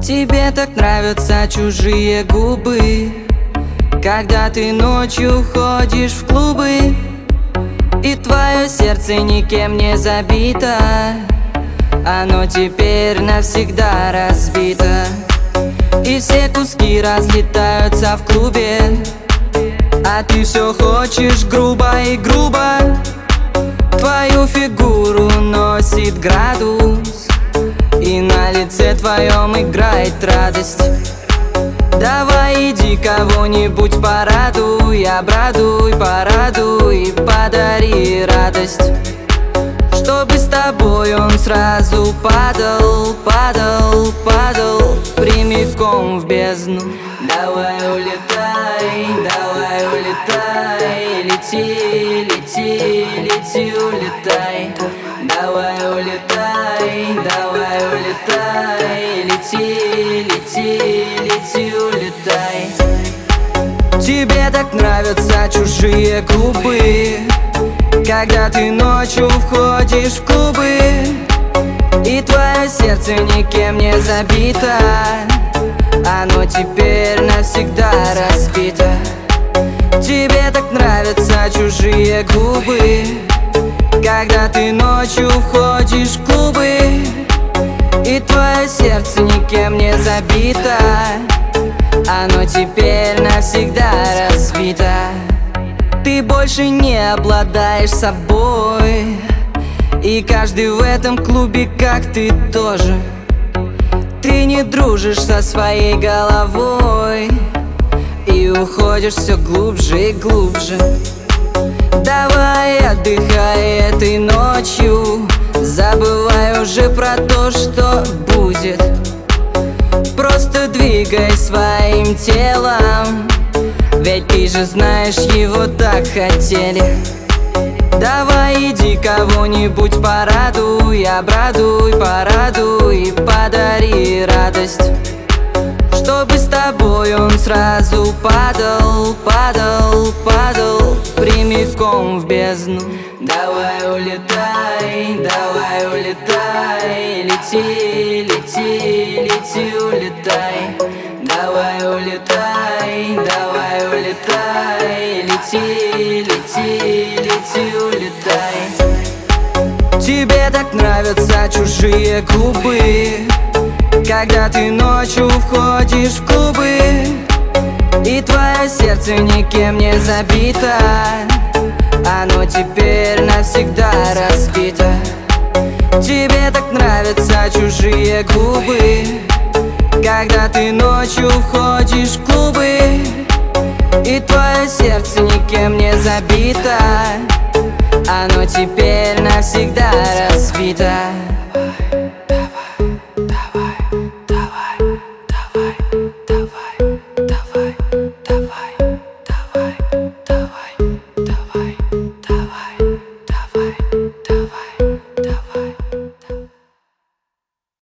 Тебе так нравятся чужие губы, когда ты ночью ходишь в клубы, и твое сердце никем не забито, оно теперь навсегда разбито. И все куски разлетаются в клубе, а ты все хочешь грубо и грубо. Твою фигуру носит градус, и на лице твоем играет радость. Давай иди кого-нибудь порадуй, обрадуй, порадуй и подари радость, чтобы с тобой он сразу падал, падал, падал прямиком в бездну. Давай улетай, давай улетай, лети, лети, лети, улетай. Давай улетай, давай улетай, лети, лети, лети, улетай. Тебе так нравятся чужие губы, когда ты ночью входишь в клубы, и твое сердце никем не забито, оно теперь навсегда разбито. Тебе так нравятся чужие губы, когда ты ночью входишь в клубы, и твое сердце никем не забито, оно теперь навсегда разбито. Ты больше не обладаешь собой, и каждый в этом клубе, как ты тоже. Ты не дружишь со своей головой и уходишь все глубже и глубже. Давай отдыхай этой ночью, забывай уже про то, что будет. Просто двигай своим телом, ведь ты же знаешь, его так хотели. Давай иди кого-нибудь порадуй, обрадуй, порадуй и подари радость, чтобы с тобой он сразу падал, падал, падал прямиком в бездну. Давай улетай, давай улетай, лети, лети, лети, улетай. Давай улетай, давай улетай, лети, лети, лети, улетай. Тебе так нравятся чужие губы, когда ты ночью входишь в клубы, и твое сердце никем не забито, оно теперь навсегда разбито. Тебе так нравятся чужие губы, когда ты ночью входишь в клубы, и твое сердце никем не забито, оно теперь навсегда разбито.